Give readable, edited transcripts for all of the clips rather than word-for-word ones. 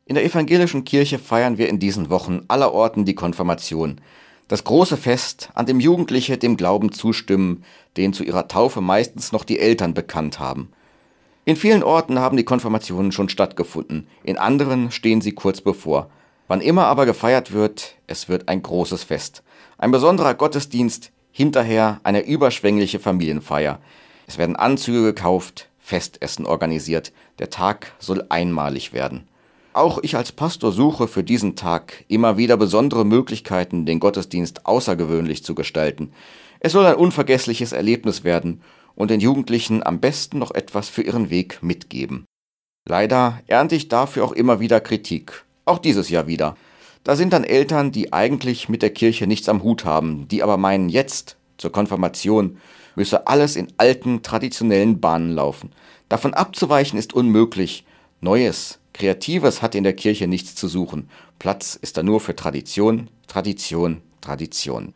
In der evangelischen Kirche feiern wir in diesen Wochen allerorten die Konfirmation. Das große Fest, an dem Jugendliche dem Glauben zustimmen, den zu ihrer Taufe meistens noch die Eltern bekannt haben. In vielen Orten haben die Konfirmationen schon stattgefunden, in anderen stehen sie kurz bevor. Wann immer aber gefeiert wird, es wird ein großes Fest. Ein besonderer Gottesdienst, hinterher eine überschwängliche Familienfeier. Es werden Anzüge gekauft, Festessen organisiert. Der Tag soll einmalig werden. Auch ich als Pastor suche für diesen Tag immer wieder besondere Möglichkeiten, den Gottesdienst außergewöhnlich zu gestalten. Es soll ein unvergessliches Erlebnis werden und den Jugendlichen am besten noch etwas für ihren Weg mitgeben. Leider ernte ich dafür auch immer wieder Kritik, auch dieses Jahr wieder. Da sind dann Eltern, die eigentlich mit der Kirche nichts am Hut haben, die aber meinen, jetzt, zur Konfirmation, müsse alles in alten, traditionellen Bahnen laufen. Davon abzuweichen ist unmöglich. Neues, Kreatives hat in der Kirche nichts zu suchen. Platz ist da nur für Tradition, Tradition, Tradition.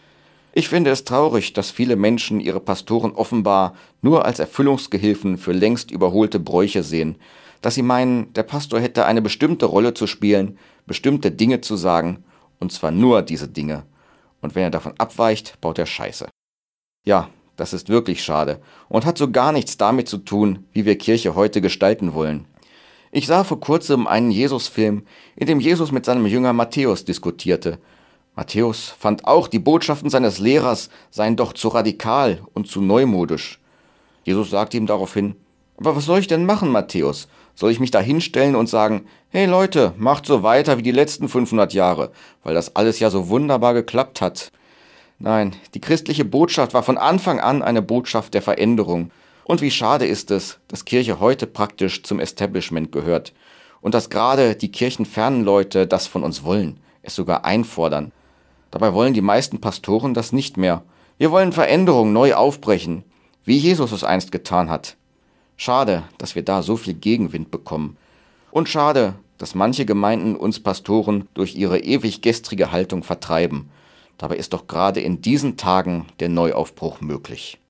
Ich finde es traurig, dass viele Menschen ihre Pastoren offenbar nur als Erfüllungsgehilfen für längst überholte Bräuche sehen, dass sie meinen, der Pastor hätte eine bestimmte Rolle zu spielen, bestimmte Dinge zu sagen, und zwar nur diese Dinge. Und wenn er davon abweicht, baut er Scheiße. Ja, das ist wirklich schade und hat so gar nichts damit zu tun, wie wir Kirche heute gestalten wollen. Ich sah vor kurzem einen Jesus-Film, in dem Jesus mit seinem Jünger Matthäus diskutierte. Matthäus fand auch, die Botschaften seines Lehrers seien doch zu radikal und zu neumodisch. Jesus sagte ihm daraufhin, aber was soll ich denn machen, Matthäus? Soll ich mich da hinstellen und sagen, hey Leute, macht so weiter wie die letzten 500 Jahre, weil das alles ja so wunderbar geklappt hat? Nein, die christliche Botschaft war von Anfang an eine Botschaft der Veränderung. Und wie schade ist es, dass Kirche heute praktisch zum Establishment gehört und dass gerade die kirchenfernen Leute das von uns wollen, es sogar einfordern. Dabei wollen die meisten Pastoren das nicht mehr. Wir wollen Veränderung neu aufbrechen, wie Jesus es einst getan hat. Schade, dass wir da so viel Gegenwind bekommen. Und schade, dass manche Gemeinden uns Pastoren durch ihre ewig gestrige Haltung vertreiben. Dabei ist doch gerade in diesen Tagen der Neuaufbruch möglich.